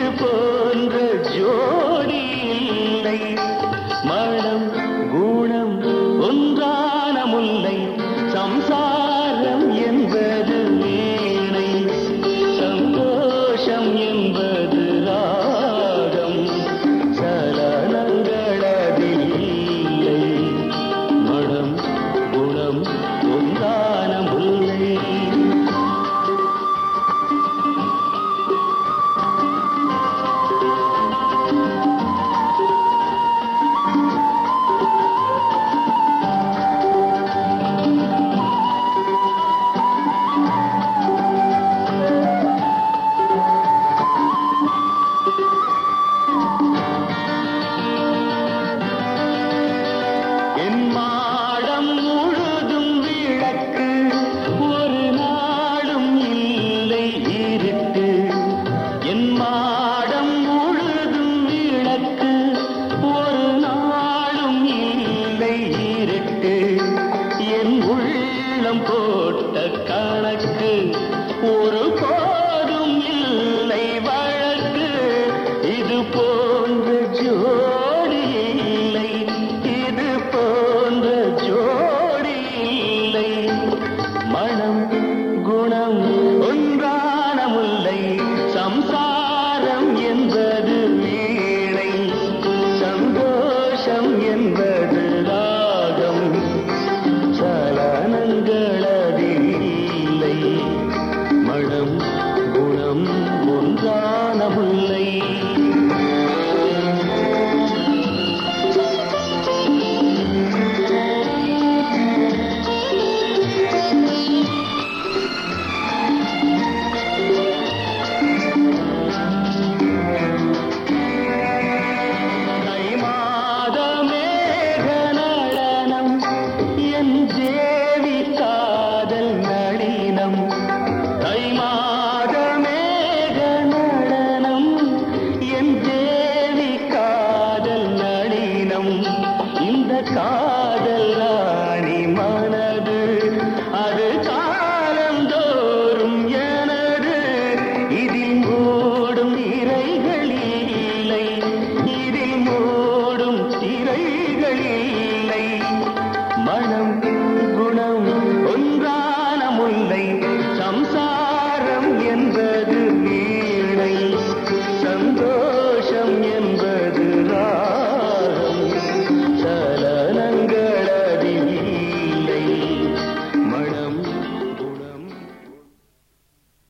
போன்ற ஜோடி இல்லை. மனம் குணம் ஒன்றான முல்லை, சம்சாரம் என்பது வீணை, சந்தோஷம் என்பது ராகம், சலனங்களதில் இல்லை. மனம் குணம் ஒன்றான முல்லை. என் மாடம் முழுதும் விளக்கு, ஒரு நாளும் இல்லை இருட்டு. என் மாடம் முழுதும் விளக்கு, ஒரு நாளும் இல்லை இருட்டு. என் உள்ளம் போட்ட கணக்கு, ஒரு போதும் இல்லை வழக்கு. இது போன்ற ஜோடி இல்லை, இது போன்ற ஜோடி இல்லை. மனம் குணம் ஒன்றான முல்லை, சம்சாரம் என்பது வீணை, சந்தோஷம் என்பது ராகம், சலனங்களதில் இல்லை. மனம் குணம் ஒன்றான முல்லை. தை மாத மேக நடனம், என் தேவி காதல் நளினம். தை மாத மேக நடனம், என் தேவி காதல் நளினம். இந்த காதல் ராணி மனது, அது காலந்தோறும் எனது. இதில் மூடும் திரைகள் இல்லை, இதில் மூடும் திரைகள் இல்லை.